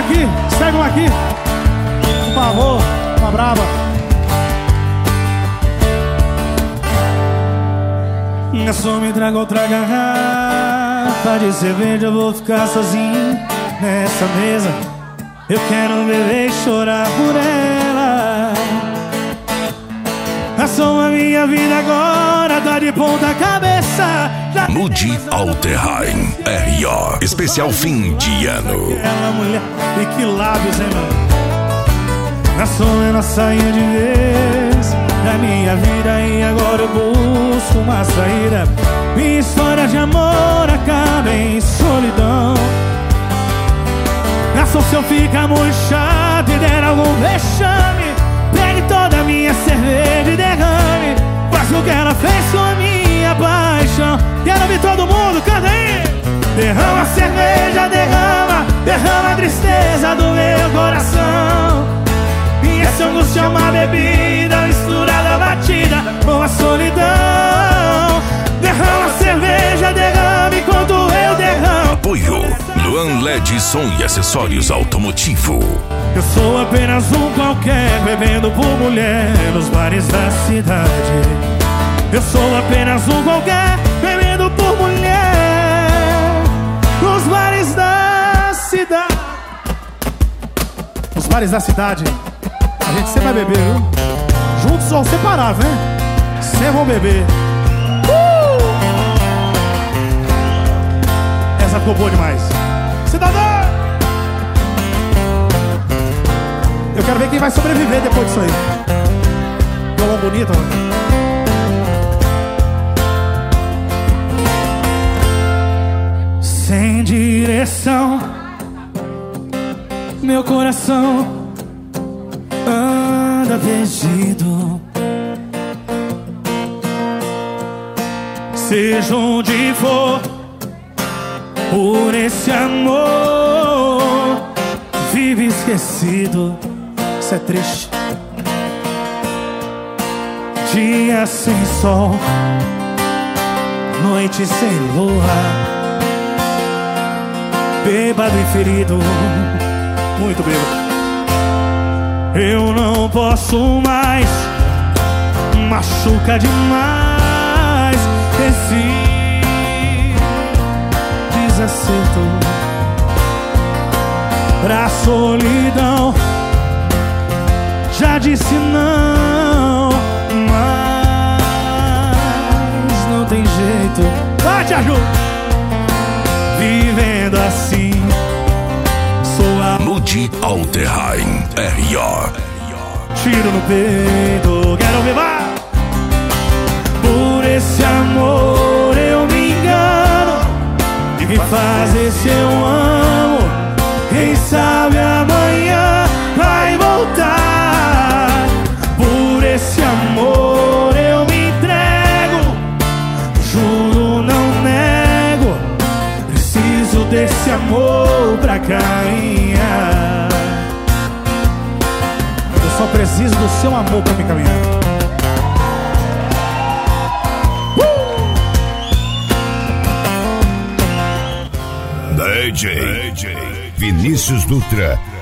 aqui, segue um aqui. Por favor, uma brava. Garçom, me traga outra garrafa de cerveja, eu vou ficar sozinho nessa mesa. Eu quero beber e chorar por ela. Garçom, a minha vida agora tá de ponta cabeça. Mude Alterheim R.O. Especial fim de ano. Ela mulher, e que lábios, hein, mano? Garçom, ela saiu de vez da minha vida e agora eu busco uma saída. Minha história de amor acaba em solidão. Garçom, se eu ficar muito chato e der algum vexame, pegue toda a minha cerveja e derrame. Faz o que ela fez com a minha paixão. Quero ver todo mundo, canta aí! Derrama a cerveja, derrama a tristeza do meu coração. E essa angústia é uma bebida misturada, batida com a solidão. Derrama a cerveja, derrama enquanto eu derramo. Apoio Luan LED Som e Acessórios Automotivo. Eu sou apenas um qualquer, bebendo por mulher nos bares da cidade. Eu sou apenas um qualquer, bebendo por mulher nos bares da cidade. Nos bares da cidade a gente sempre vai beber, viu? Juntos ou separados, né? Sempre vão beber. Essa ficou boa demais. Cidadão! Eu quero ver quem vai sobreviver depois disso aí. Violão bonito, mano. Sem direção, meu coração anda perdido. Seja onde for, por esse amor vive esquecido. Isso é triste. Dia sem sol, noite sem lua. Bêbado e ferido, muito bêbado. Eu não posso mais, machuca demais esse desacerto. Pra solidão já disse não, mas não tem jeito. Vai, te ajudo. Vivendo assim, sou a Mude Alterheim R.O. Tiro no peito, quero ver mais. Por esse amor eu me engano. E quem faz esse eu amo. Quem sabe amanhã vai voltar. Por esse amor eu me entrego. Juro, não nego. Preciso desse amor pra caminhar. Eu só preciso do seu amor pra me caminhar. DJ Vinícius Dutra